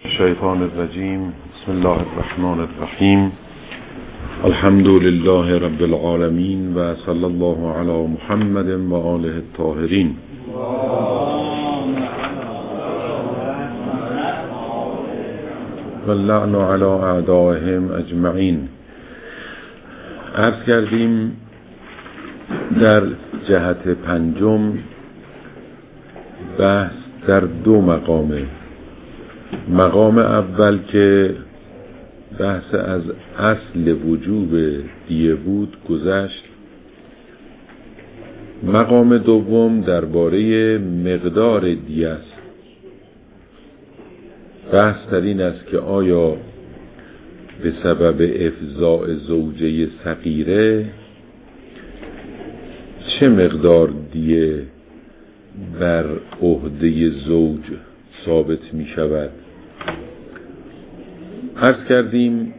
الشیطان الرجیم. بسم الله الرحمن الرحیم. الحمد لله رب العالمین و صلی الله علی محمد و آله الطاهرین. و اللعن علی اعدائهم اجمعین. عرض کردیم در جهت پنجم بحث در دو مقامه. مقام اول که بحث از اصل وجوب دیه بود گذشت. مقام دوم درباره مقدار دیه است. بحث در این است که آیا به سبب افضاء زوجه صغیره چه مقدار دیه بر عهده زوج ثابت می شود؟ عرض کردیم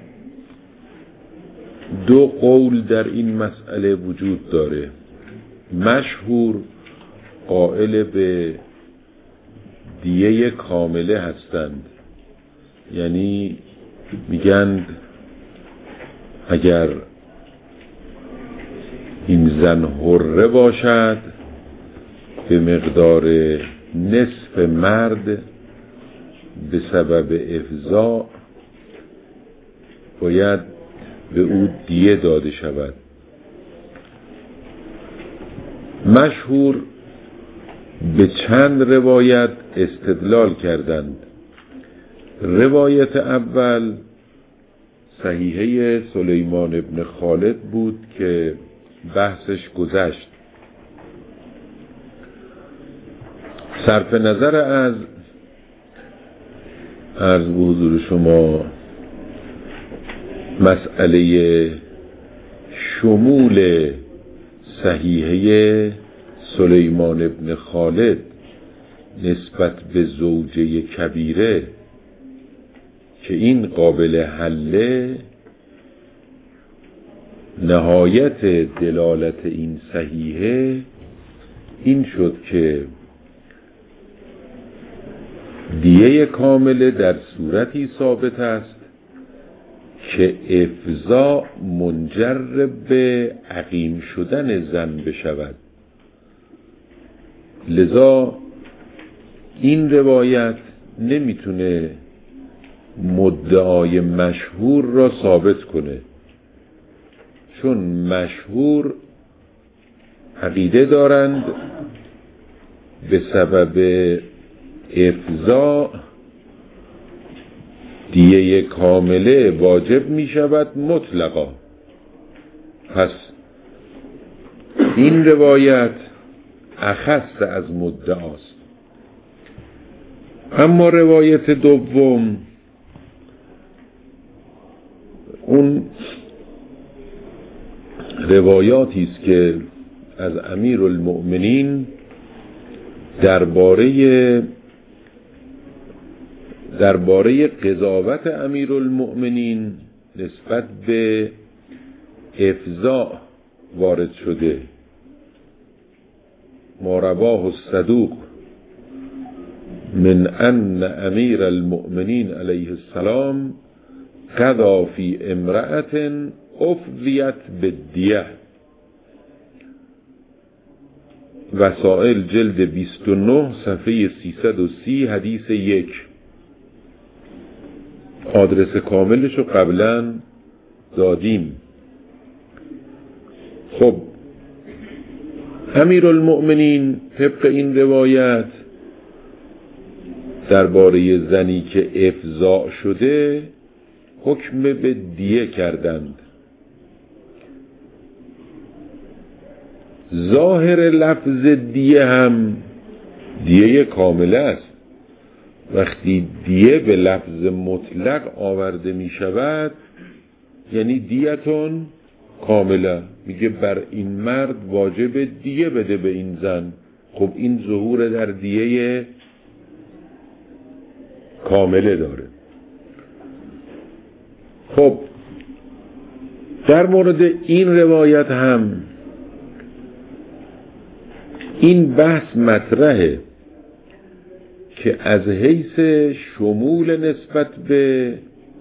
دو قول در این مسئله وجود داره. مشهور قائل به دیه کامله هستند، یعنی میگن اگر این زن حره باشد به مقدار نصف مرد به سبب افضاء باید به او دیه داده شود. مشهور به چند روایت استدلال کردند. روایت اول صحیحه سلیمان ابن خالد بود که بحثش گذشت. صرف نظر از عرض به حضور شما مسئله شمول صحیحه سلیمان ابن خالد نسبت به زوجه کبیره که این قابل حله، نهایت دلالت این صحیحه این شد که دیه کامله در صورتی ثابت است که افضاء منجر به عقیم شدن زن بشود. لذا این روایت نمیتونه مدعای مشهور را ثابت کنه، چون مشهور عقیده دارند به سبب افضاء دیه کامله واجب می شود مطلقا. پس این روایت اخص از مدعاست. اما روایت دوم اون روایاتی است که از امیرالمؤمنین درباره قضاوت امیرالمؤمنین نسبت به افضاء وارد شده. ما رواه الصدوق من ان امیر المؤمنین علیه السلام قضا فی امرأة افضیت بالدیه. وسائل جلد 29 صفحه 330 حدیث 1. آدرس کاملش رو قبلا دادیم. خب امیرالمؤمنین طبق این روایت درباره زنی که افضاء شده حکم به دیه کردند. ظاهر لفظ دیه هم دیه کامله است. وقتی دیه به لفظ مطلق آورده می شود یعنی دیتون کامله، میگه بر این مرد واجب دیه بده به این زن. خب این ظهور در دیه کامله داره. خب در مورد این روایت هم این بحث مطرحه که از حیث شمول نسبت به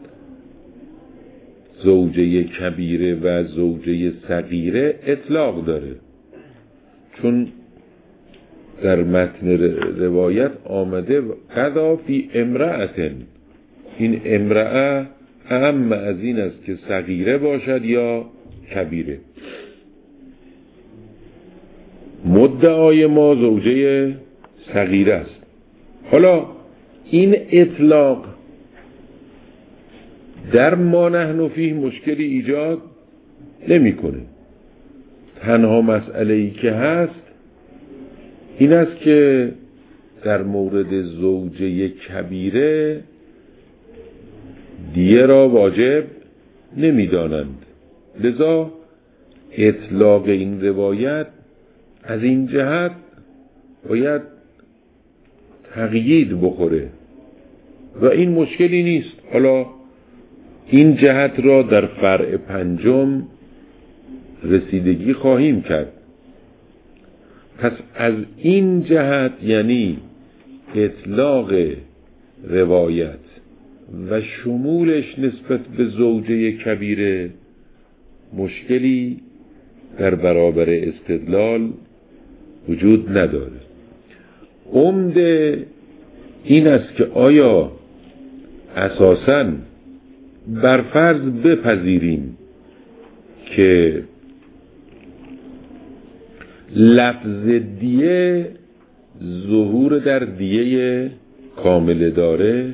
زوجه کبیره و زوجه صغیره اطلاق داره، چون در متن روایت آمده قضا فی امرأتن، این امرأه اهم از این است که صغیره باشد یا کبیره. مدعای ما زوجه صغیره است. حالا این اطلاق در ما نحن فیه مشکلی ایجاد نمی‌کنه. تنها مسئله‌ای که هست این است که در مورد زوجه کبیره دیه را واجب نمی‌دانند، لذا اطلاق این روایت از این جهت باید تقیید بخوره و این مشکلی نیست. حالا این جهت را در فرع پنجم رسیدگی خواهیم کرد. پس از این جهت یعنی اطلاق روایت و شمولش نسبت به زوجه کبیره مشکلی در برابر استدلال وجود نداره. عمده این است که آیا اساساً برفرض بپذیریم که لفظ دیه ظهور در دیه کامل داره،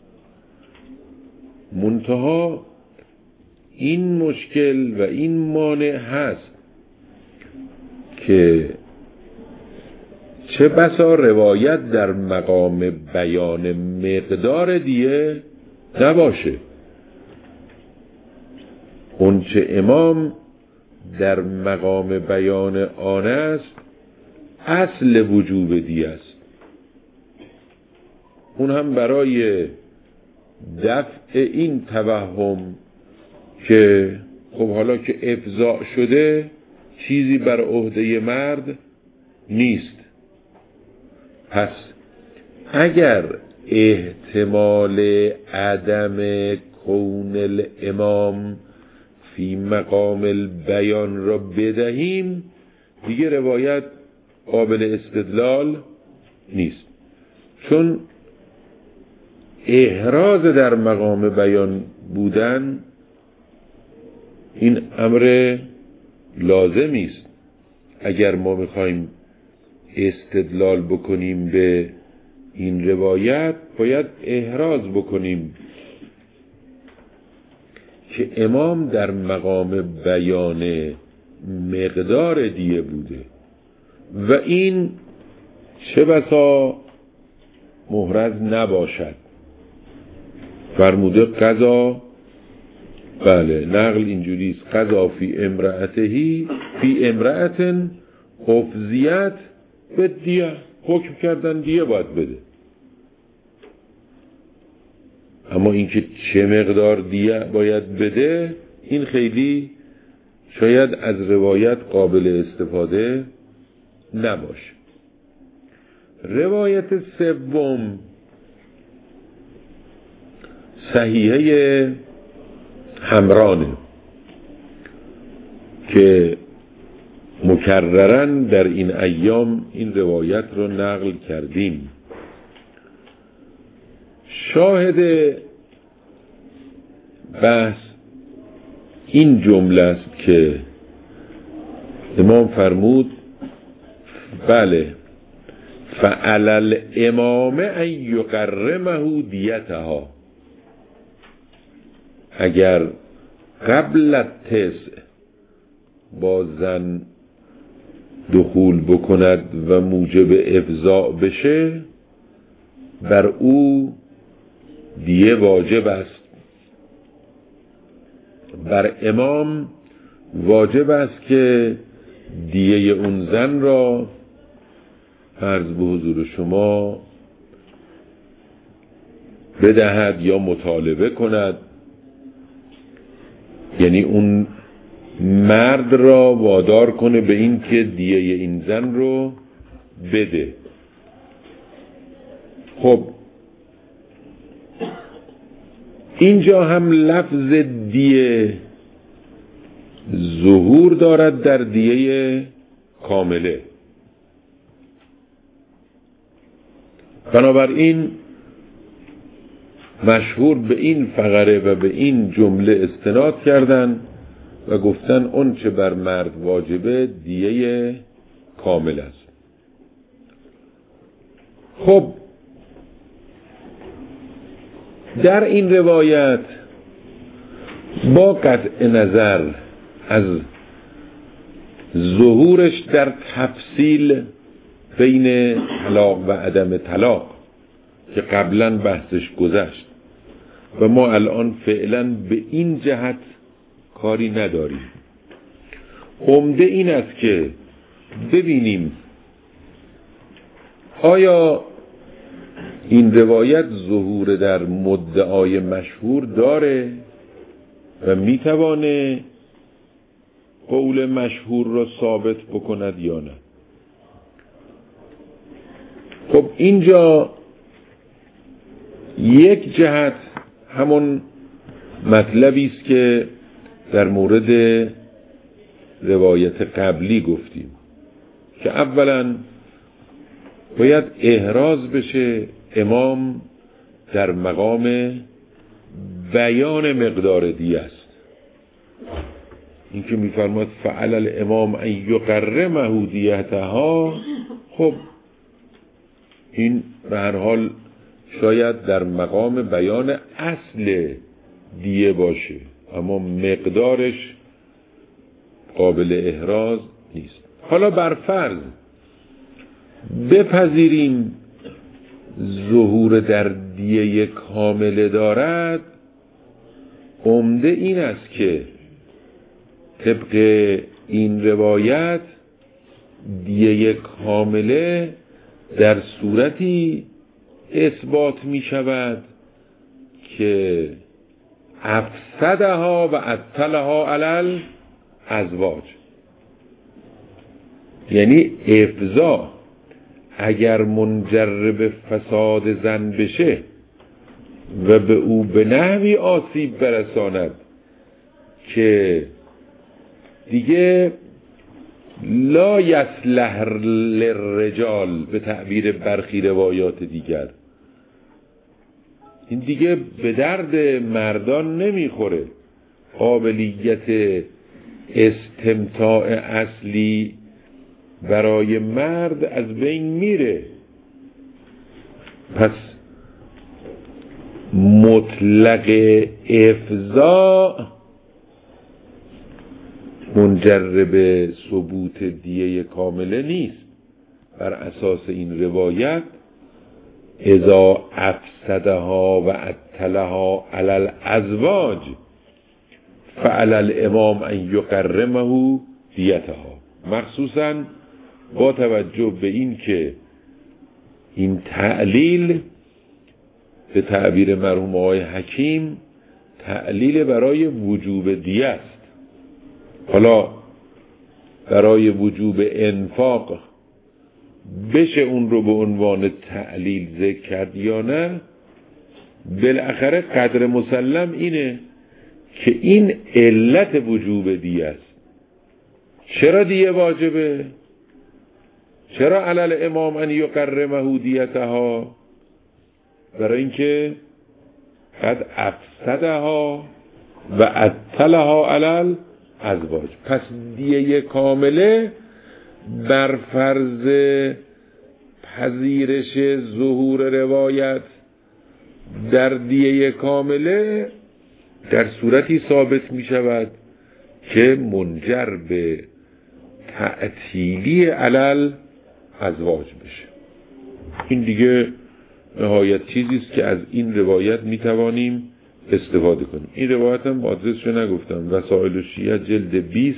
منتها این مشکل و این مانع هست که چه بسا روایت در مقام بیان مقدار دیه نباشه. اون چه امام در مقام بیان آن است اصل وجوب دیه است. اون هم برای دفع این توهم که خب حالا که افضاع شده چیزی بر عهده مرد نیست. پس اگر احتمال عدم کون الامام فی مقام البیان را بدهیم دیگه روایت قابل استدلال نیست، چون احراز در مقام بیان بودن این امر لازمی است. اگر ما میخوایم استدلال بکنیم به این روایت باید احراز بکنیم که امام در مقام بیان مقدار دیه بوده و این چه بسا محرز نباشد. فرموده قضا، بله نقل اینجوریست، قضا فی امرأتهی فی امرأتن افضیت به دیه، حکم کردن دیه باید بده. اما اینکه چه مقدار دیه باید بده این خیلی شاید از روایت قابل استفاده نباشه. روایت سوم صحیحه همرانه که مکررن در این ایام این روایت رو نقل کردیم. شاهد بحث این جمله است که امام فرمود بله فعلی الامام ان یقرمه دیتها، اگر قبل التسع با زن دخول بکند و موجب افضاع بشه بر او دیه واجب است. بر امام واجب است که دیه اون زن را عرض به حضور شما بدهد یا مطالبه کند، یعنی اون مرد را وادار کنه به این که دیه این زن رو بده. خب اینجا هم لفظ دیه ظهور دارد در دیه کامله. بنابراین مشهور به این فقره و به این جمله استناد کردن و گفتن اون چه بر مرد واجبه دیه کامل است. خب در این روایت با قطع نظر از ظهورش در تفصیل بین طلاق و عدم طلاق که قبلا بحثش گذشت و ما الان فعلا به این جهت کاری نداریم، عمده این است که ببینیم آیا این روایت ظهور در مدعای مشهور داره و میتوانه قول مشهور را ثابت بکند یا نه. خب اینجا یک جهت همون مطلبی است که در مورد روایت قبلی گفتیم که اولا باید احراز بشه امام در مقام بیان مقدار دیه است. این که میفرماد فعل الامام ان یقرمه دیتها، خب این به هر حال شاید در مقام بیان اصل دیه باشه اما مقدارش قابل احراز نیست. حالا بر فرض بپذیریم ظهور در دیه کامله دارد، عمده این است که طبق این روایت دیه کامله در صورتی اثبات می شود که افسدها و ابطلها علی الازواج، یعنی افضا اگر منجر به فساد زن بشه و به او به نحوی آسیب برساند که دیگه لا یصلح للرجال به تعبیر برخی روایات دیگر، این دیگه به درد مردان نمیخوره، قابلیت استمتاع اصلی برای مرد از بین میره، پس مطلق افضا منجر به ثبوت دیه کامله نیست. بر اساس این روایت اذا افسدها و ابطلها علی الازواج فعلی الامام ان یقرمه دیتها، مخصوصا با توجه به این که این تعلیل به تعبیر مرحوم آقای حکیم تعلیل برای وجوب دیه است. حالا برای وجوب انفاق بشه اون رو به عنوان تعلیل ذکر کرد یا نه، بالاخره قدر مسلم اینه که این علت وجوب دیه است. چرا دیه واجبه؟ چرا علی الامام ان یقرمه دیتها؟ برای اینکه قد افسدها و ابطلها علی الازواج. پس دیه کامله بر فرض پذیرش ظهور روایت در دیه کامله در صورتی ثابت می شود که منجر به تعطیلی علل ازواج بشه. این دیگه نهایت چیزیست که از این روایت می توانیم استفاده کنیم. این روایت هم آدرسشو نگفتم، وسائل الشیعه جلد 20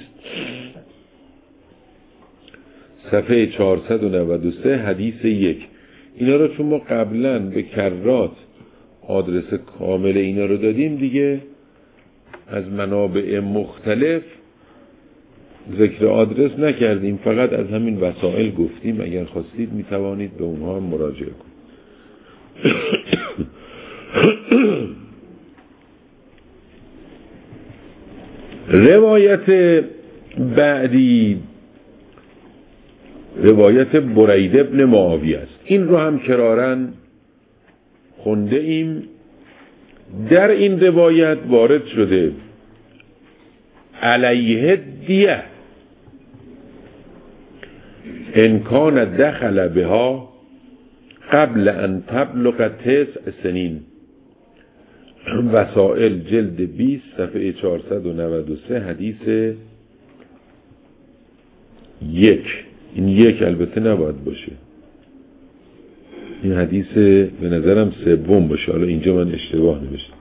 صفحه 493 حدیث 1. اینا رو چون ما قبلا به کرات آدرس کامل اینا رو دادیم دیگه از منابع مختلف ذکر آدرس نکردیم، فقط از همین وسائل گفتیم. اگر خواستید میتوانید به اونها هم مراجعه کنید. روایت بعدی روایت برید ابن معاویه است. این رو هم کرارن خونده ایم. در این روایت وارد شده علیه دیه ان کان دخل بها قبل ان تبلغ 9 سنین. وسائل جلد 20 صفحه 493 حدیث 1. این 1 البته نباید باشه، این حدیث به نظرم 3 باشه، حالا اینجا من اشتباه نوشتم.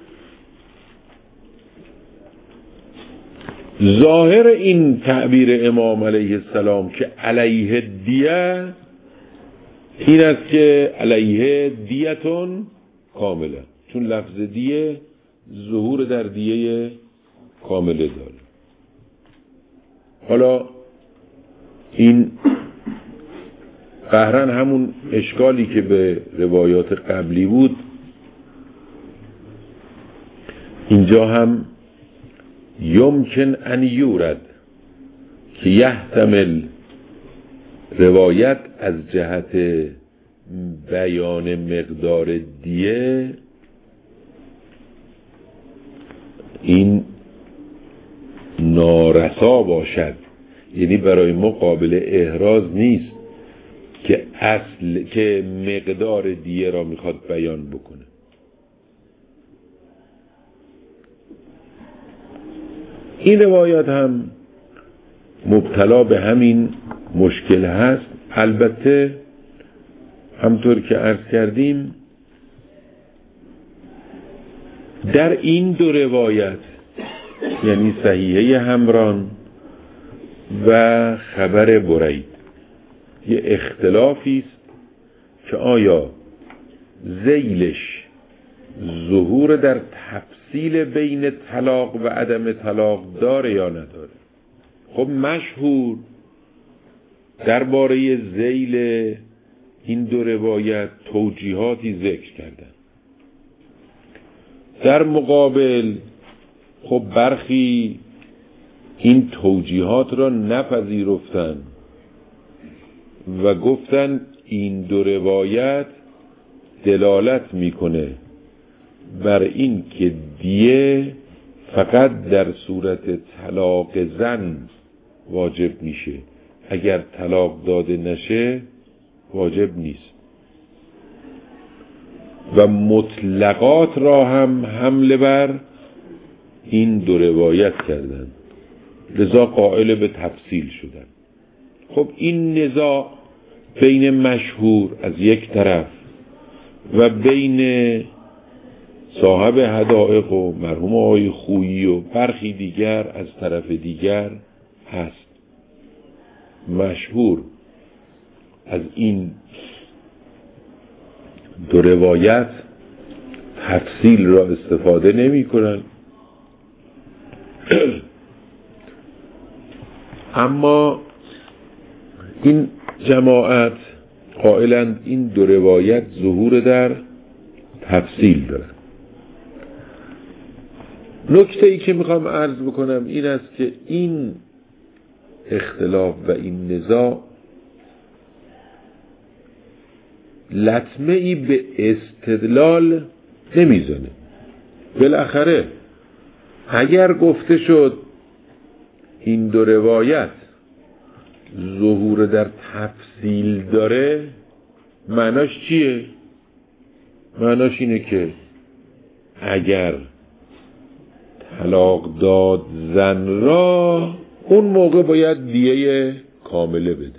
ظاهر این تعبیر امام علیه السلام که علیه دیه این است که علیه دیتون کامله، چون لفظ دیه ظهور در دیه کامله داره. حالا این قهرن همون اشکالی که به روایات قبلی بود اینجا هم یمکن ان یورد که یحتمل روایت از جهت بیان مقدار دیه این نارسا باشد، یعنی برای ما قابل احراز نیست که مقدار دیه را میخواد بیان بکنه. این روایات هم مبتلا به همین مشکل هست. البته همطور که عرض کردیم در این دو روایت یعنی صحیحه همران و خبر برید یه اختلافی است که آیا ذیلش ظهور در تفصیل بین طلاق و عدم طلاق داره یا نداره. خب مشهور درباره ذیل این دو روایت توجیهاتی ذکر کردن. در مقابل خب برخی این توجیهات را نپذیرفتن و گفتن این دو روایت دلالت میکنه بر این که دیه فقط در صورت طلاق زن واجب میشه، اگر طلاق داده نشه واجب نیست. و مطلقات را هم حمله بر این دو روایت کردن، لذا قائل به تفصیل شدن. خب این نزاع بین مشهور از یک طرف و بین صاحب حدائق و مرحوم آقای خویی و برخی دیگر از طرف دیگر هست. مشهور از این دو روایت تفصیل را استفاده نمی کنن، اما این جماعت قائلند این دو روایت ظهور در تفصیل دارن. نکته ای که میخوام عرض بکنم این است که این اختلاف و این نزاع لطمه ای به استدلال نمیزنه. بالاخره اگر گفته شد این دو روایت ظهور در تفصیل داره، معناش چیه؟ معناش اینه که اگر طلاق داد زن را اون موقع باید دیه کامله بده.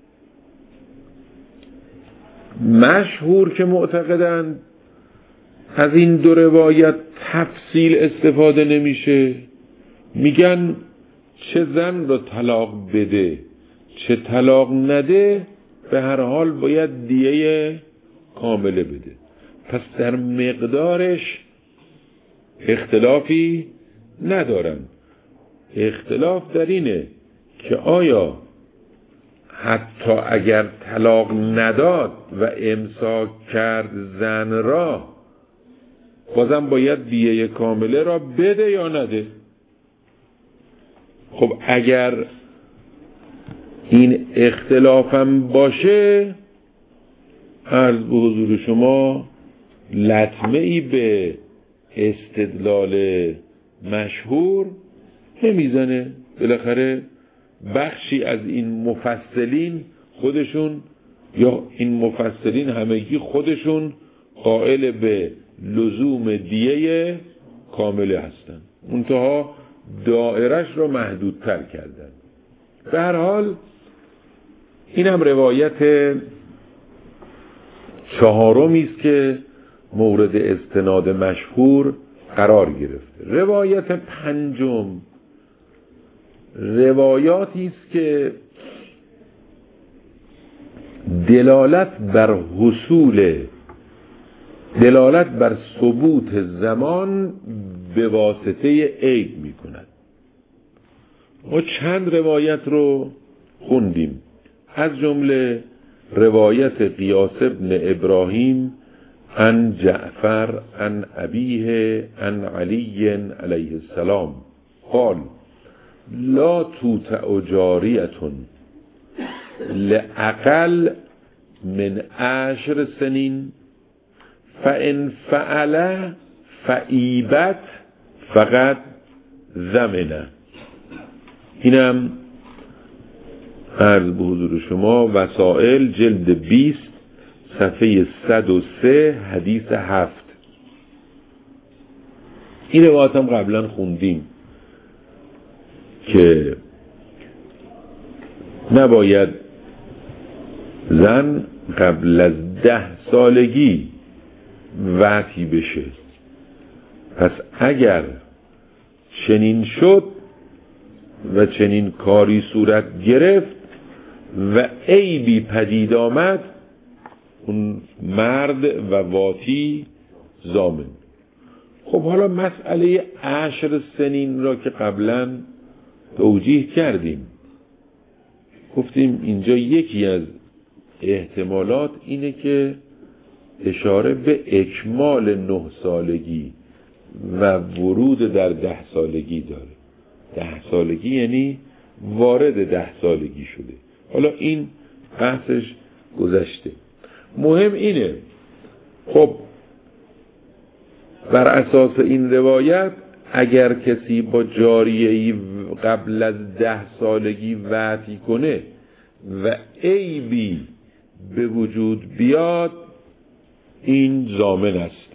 مشهور که معتقدند از این دو روایت تفصیل استفاده نمیشه، میگن چه زن را طلاق بده چه طلاق نده به هر حال باید دیه کامله بده. پس در مقدارش اختلافی ندارن. اختلاف در اینه که آیا حتی اگر طلاق نداد و امساک کرد زن را، بازم باید دیه کامله را بده یا نده؟ خب اگر این اختلافم باشه، عرض به حضور شما لطمه ای به استدلال مشهور نمیزنه. بالاخره بخشی از این مفصلین خودشون، یا این مفصلین همگی خودشون، قائل به لزوم دیه کامله هستن، منتها دائرش رو محدودتر کردن. به هر حال این هم روایت چهارمی است که مورد استناد مشهور قرار گرفته. روایت پنجم روایاتی است که دلالت بر ثبوت زمان به واسطه عیب می کند. ما چند روایت رو خوندیم، از جمله روایت قیاس ابن ابراهیم عن جعفر عن ابیه عن علی علیه السلام قال لا توطأ جاریة لأقل من 10 سنین فإن فعل فعیبت فقط ضمنه. اینم عرض به حضور شما وسائل جلد 20 صفحه 103 حدیث 7. این روایت هم قبلا خوندیم که نباید زن قبل از 10 سالگی وطی بشه. پس اگر چنین شد و چنین کاری صورت گرفت و عیبی پدید آمد، اون مرد و واتی ضامن. خب حالا مسئله 10 سنین را که قبلا توجیه کردیم، گفتیم اینجا یکی از احتمالات اینه که اشاره به اکمال 9 سالگی و ورود در 10 سالگی داره. 10 سالگی یعنی وارد 10 سالگی شده. حالا این بحثش گذشته. مهم اینه، خب بر اساس این روایت اگر کسی با جاریه‌ای قبل از 10 سالگی وطی کنه و عیبی به وجود بیاد، این ضامن است.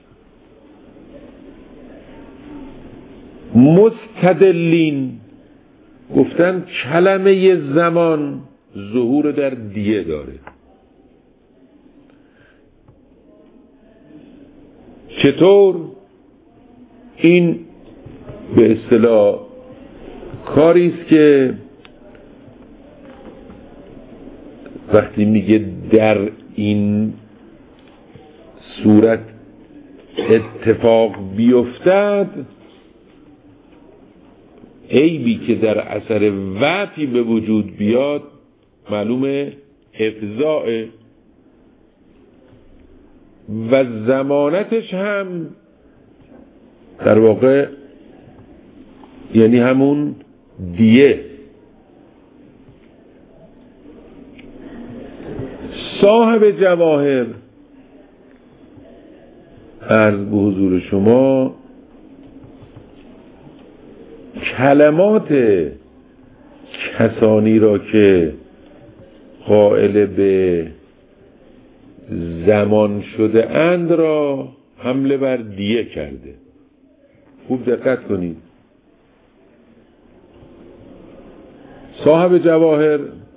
مستدلین گفتن کلمه زمان ظهور در دیه داره. چطور؟ این به اصطلاح کاری است که وقتی میگه در این صورت اتفاق بیفتد، عیبی که در اثر وطی به وجود بیاد معلومه افضاء و ضمانتش هم در واقع یعنی همون دیه. صاحب جواهر عرض به حضور شما کلمات کسانی را که قائل به زمان شده اند را حمله بر دیه کرده. خوب دقت کنید. صاحب جواهر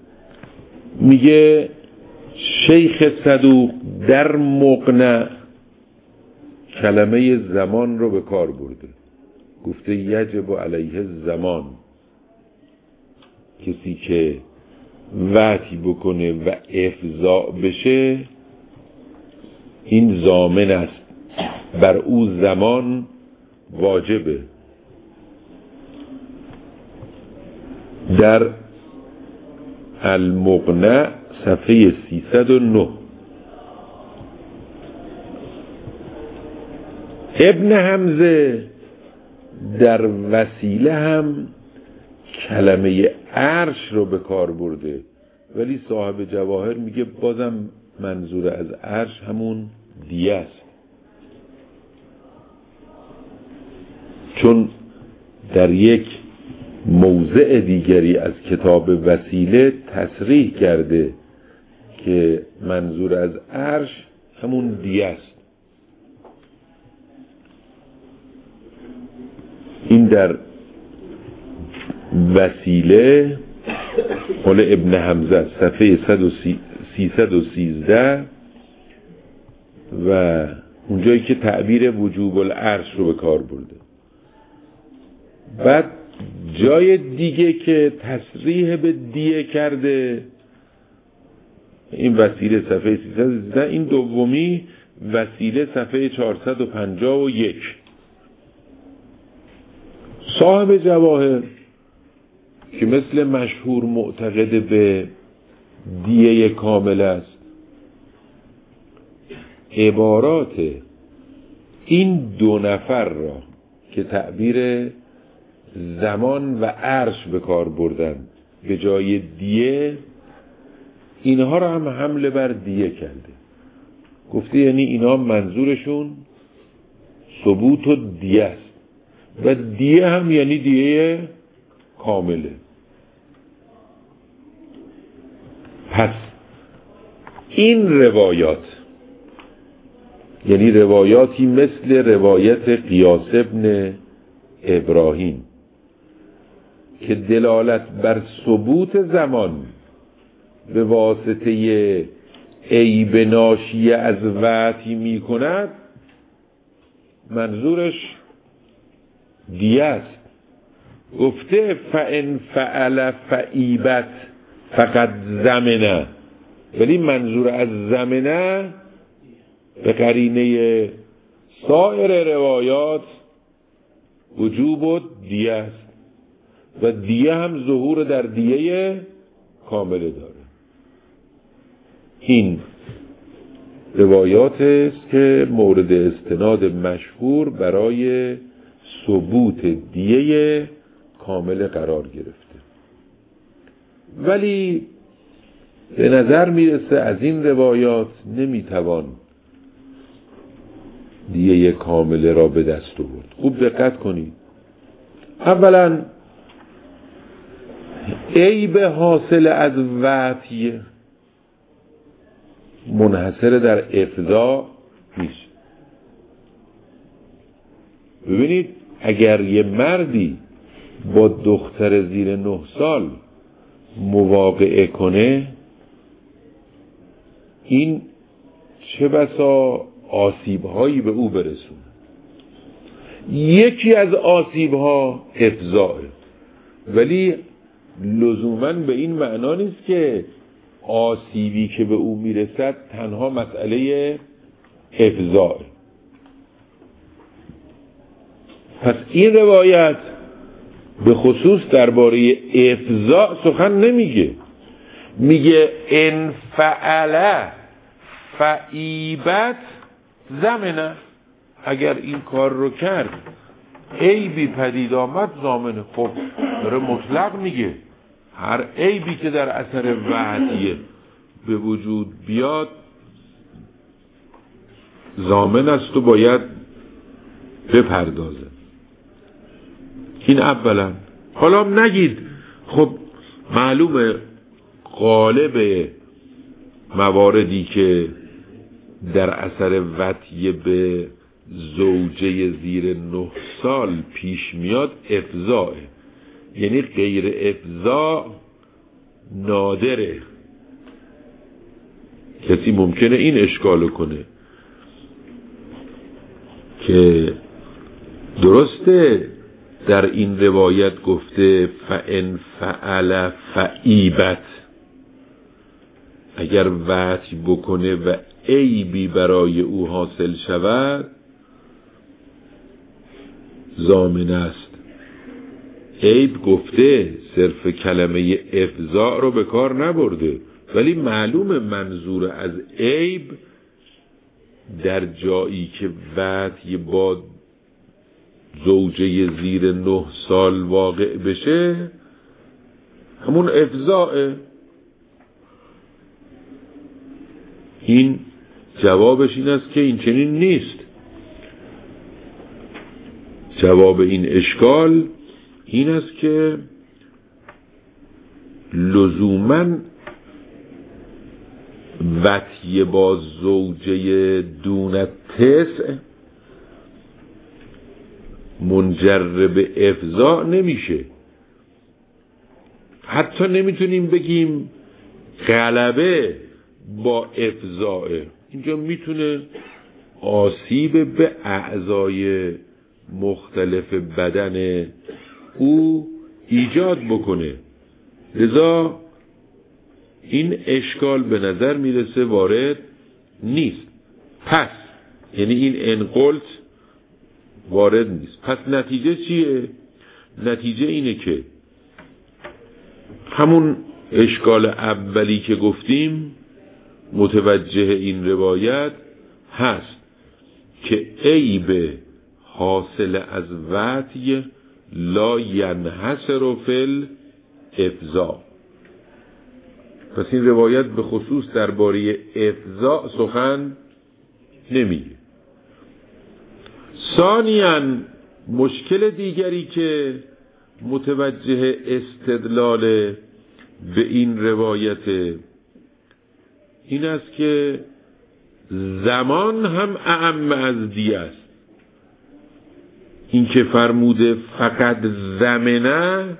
میگه شیخ صدوق در مقنع کلمه زمان رو به کار برده، گفته یجب علیه زمان، کسی که وطی بکنه و افضاء بشه این ضامن است، بر او زمان واجبه. در المقنع صفحه 309. ابن حمزه در وسیله هم کلمه عرش رو به کار برده، ولی صاحب جواهر میگه بازم منظور از عرش همون دیه است، چون در یک موضع دیگری از کتاب وسیله تصریح کرده که منظور از عرش همون دیه است. این در وسیله قول ابن حمزه صفحه 313 و اونجایی که تعبیر وجوب العرش رو به کار برده. بعد جای دیگه که تصریح به دیه کرده، این وسیله صفحه 313، این دومی وسیله صفحه 451. صاحب جواهر که مثل مشهور معتقد به دیه کامل است، عبارات این دو نفر را که تعبیر زمان و عرش به کار بردن به جای دیه، اینها را هم حمله بر دیه کرده. گفته یعنی اینا منظورشون ثبوت و دیه است و دیه هم یعنی دیه کامله. پس این روایات، یعنی روایاتی مثل روایت قیاس ابن ابراهیم که دلالت بر ثبوت زمان به واسطه عیب ناشی از وحی می کند، منظورش دیه است. گفته فَإِنْ فَعَلَ فَعِیبت فقط زمنه، ولی منظور از زمنه به قرینه سایر روایات وجوب و دیه است و دیه هم ظهور در دیه کامله داره. این روایات است که مورد استناد مشهور برای ثبوت دیه کامل قرار گرفته، ولی به نظر میرسه از این روایات نمیتوان دیه کامله را به دست آورد. خوب دقت کنید. اولا عیب حاصل از وحی منحصر در افضا نیست. ببینید اگر یه مردی با دختر زیر 9 سال مواقعه کنه، این چه بسا آسیب‌هایی به او برسونه. یکی از آسیب‌ها افضاء، ولی لزوماً به این معنا نیست که آسیبی که به او میرسد تنها مسئله افضاء. پس این روایت به خصوص درباره افضاء سخن نمیگه، میگه ان فعل فعیبت زمنه، اگر این کار رو کرد عیبی پدید آمد زامنه. خب داره مطلق میگه هر عیبی که در اثر وحی به وجود بیاد زامن است و باید بپردازه. این اولا. حالا نگید خب معلومه غالب مواردی که در اثر وطی به زوجه زیر 9 سال پیش میاد افضاء، یعنی غیر افضاء نادره. کسی ممکنه این اشکال کنه که درسته در این روایت گفته فَإِنْ فَعَلَ فَعِیبت، اگر وطی بکنه و عیبی برای او حاصل شود ضامن است. عیب گفته، صرف کلمه افضاع رو به کار نبرده، ولی معلوم منظور از عیب در جایی که وطی با زوجه زیر 9 سال واقع بشه همون افضاعه. این جوابش این است که این چنین نیست. جواب این اشکال این است که لزوماً وطی با زوجه دون تسع منجر به افضاع نمیشه. حتی نمیتونیم بگیم غلبه با افضاعه. اینجا میتونه آسیب به اعضای مختلف بدن او ایجاد بکنه. لذا این اشکال به نظر میرسه وارد نیست. پس یعنی این انقلت وارد نیست. پس نتیجه چیه؟ نتیجه اینه که همون اشکال اولی که گفتیم متوجه این روایت هست که عیب حاصل از وطی لا ینحصر فی الافضاع. پس این روایت به خصوص درباره افضاع سخن نمیگه. ثانیاً مشکل دیگری که متوجه استدلال به این روایت این است که زمان هم اعم از دیه است. این که فرموده فقط زمنه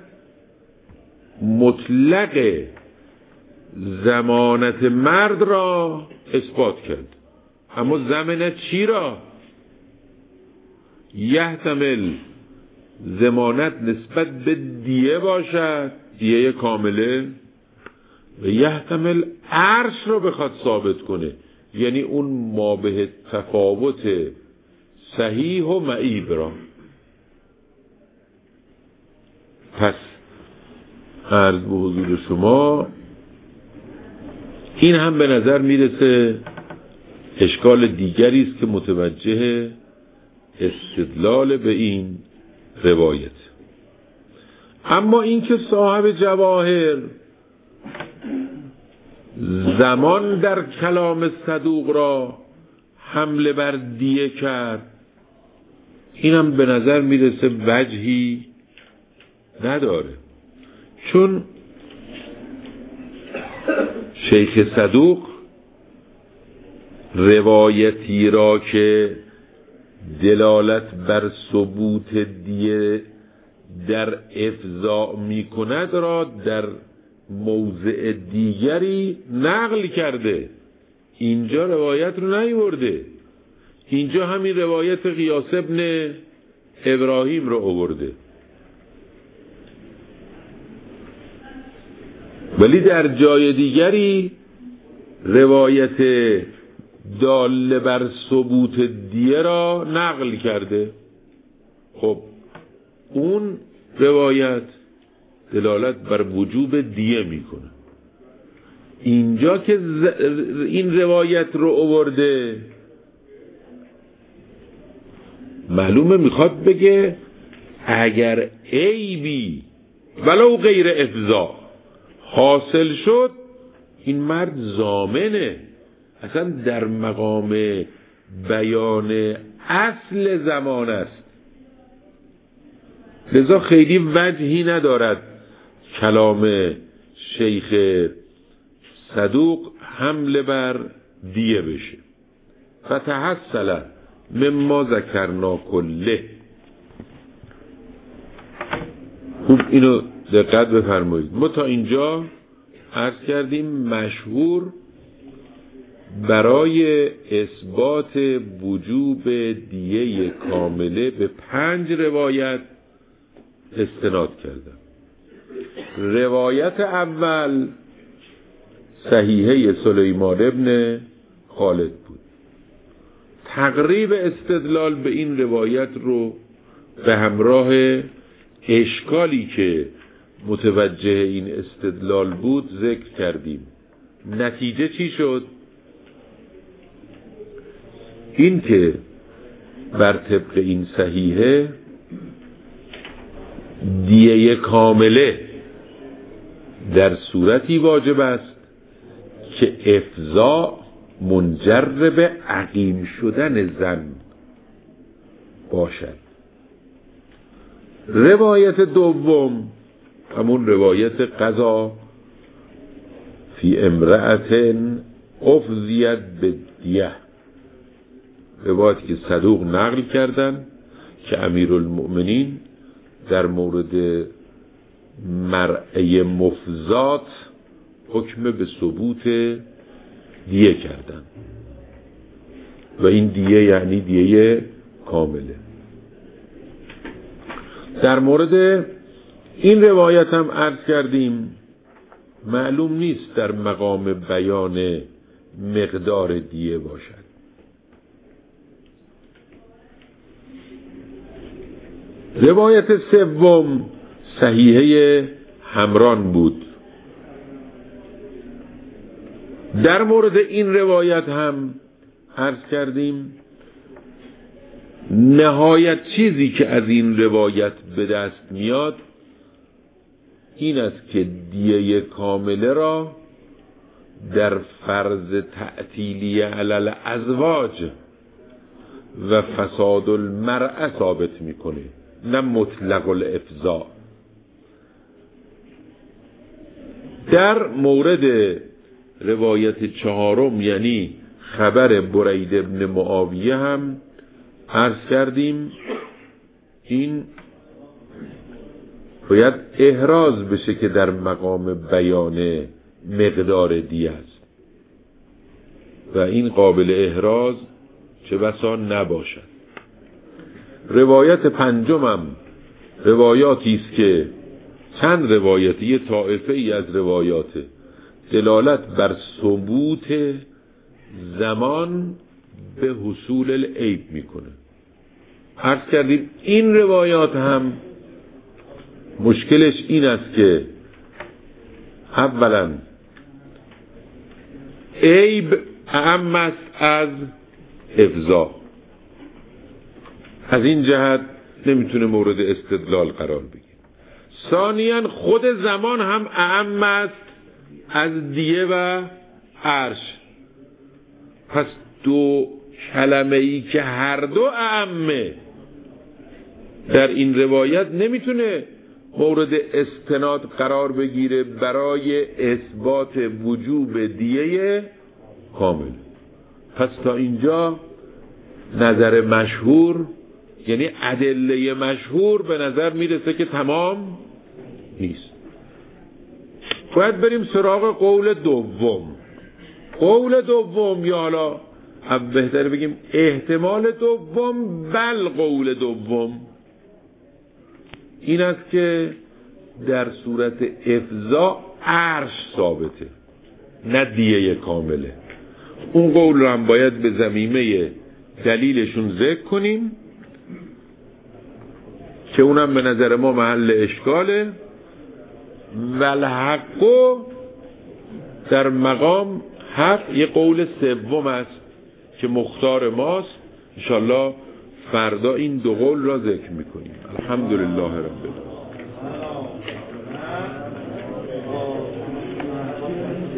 مطلق ضمانت مرد را اثبات کرد. اما زمنه چی را؟ یحتمل ضمانت نسبت به دیه باشد، دیه کامله، و یحتمل عرش را بخواد ثابت کنه، یعنی اون مابه تفاوت صحیح و معیب را. پس عرض به حضور شما این هم به نظر میرسه اشکال دیگری است که متوجه استدلال به این روایت. اما این که صاحب جواهر زمان در کلام صدوق را حمله بر دیه کرد، اینم به نظر میرسه وجهی نداره. چون شیخ صدوق روایتی را که دلالت بر ثبوت دیه در افضاع می کند را در موضع دیگری نقل کرده. اینجا روایت رو نیورده. اینجا همین روایت قیاس ابن ابراهیم رو آورده، ولی در جای دیگری روایت دال بر ثبوت دیه را نقل کرده. خب اون روایت دلالت بر وجوب دیه میکنه. اینجا که این روایت رو آورده معلومه میخواد بگه اگر عیبی ولو غیر افضاع حاصل شد این مرد ضامنه، اصلا در مقام بیان اصل زمان است. لذا خیلی وجهی ندارد کلام شیخ صدوق حمله بر دیه بشه. فتحصل مما ذکرنا کله. خوب اینو دقت بفرمایید. ما تا اینجا عرض کردیم مشهور برای اثبات وجوب دیه کامله به 5 روایت استناد کردم. روایت اول صحیحه سلیمان ابن خالد بود. تقریب استدلال به این روایت رو به همراه اشکالی که متوجه این استدلال بود ذکر کردیم. نتیجه چی شد؟ این که بر طبق این صحیحه دیه کامله در صورتی واجب است که افضاء منجر به عقیم شدن زن باشد. روایت دوم، همون روایت قضا فی امرأة افضیت بالدیه، روایتی که صدوق نقل کردن که امیرالمؤمنین در مورد مرأة مفضات حکم به ثبوت دیه کردن و این دیه یعنی دیه کامله. در مورد این روایت هم عرض کردیم معلوم نیست در مقام بیان مقدار دیه باشد. روایت سوم صحیحه همران بود. در مورد این روایت هم عرض کردیم نهایت چیزی که از این روایت به دست میاد این است که دیه کامله را در فرض تعطیلیه علی الازواج و فساد المرأة ثابت میکنه، نه مطلق الافضاء. در مورد روایت چهارم یعنی خبر برید ابن معاویه هم عرض کردیم این باید احراز بشه که در مقام بیان مقدار دیه است و این قابل احراز چه بسا نباشد. روایت پنجمم روایاتی است که چند روایتی یه طائفه ای از روایات دلالت بر ثبوت زمان به حصول العیب میکنه. عرض کردیم این روایات هم مشکلش این است که اولا عیب اعم است از افضاء، از این جهت نمیتونه مورد استدلال قرار بگیره. ثانیاً خود زمان هم اعم است از دیه و عرش، پس دو کلمه ای که هر دو اعمه در این روایت نمیتونه مورد استناد قرار بگیره برای اثبات وجوب دیه کامل. پس تا اینجا نظر مشهور یعنی ادله مشهور به نظر میرسه که تمام نیست. باید بریم سراغ قول دوم. قول دوم یا حالا بهتره بگیم احتمال دوم بل قول دوم این است که در صورت افضاء عرش ثابته نه دیه کامله. اون قول رو هم باید به ضمیمه دلیلشون ذکر کنیم که اونم به نظر ما محل اشکاله. والحق در مقام حق یه قول سوم است که مختار ماست. انشالله فردا این دو قول را ذکر میکنیم. الحمدلله رب العالمین.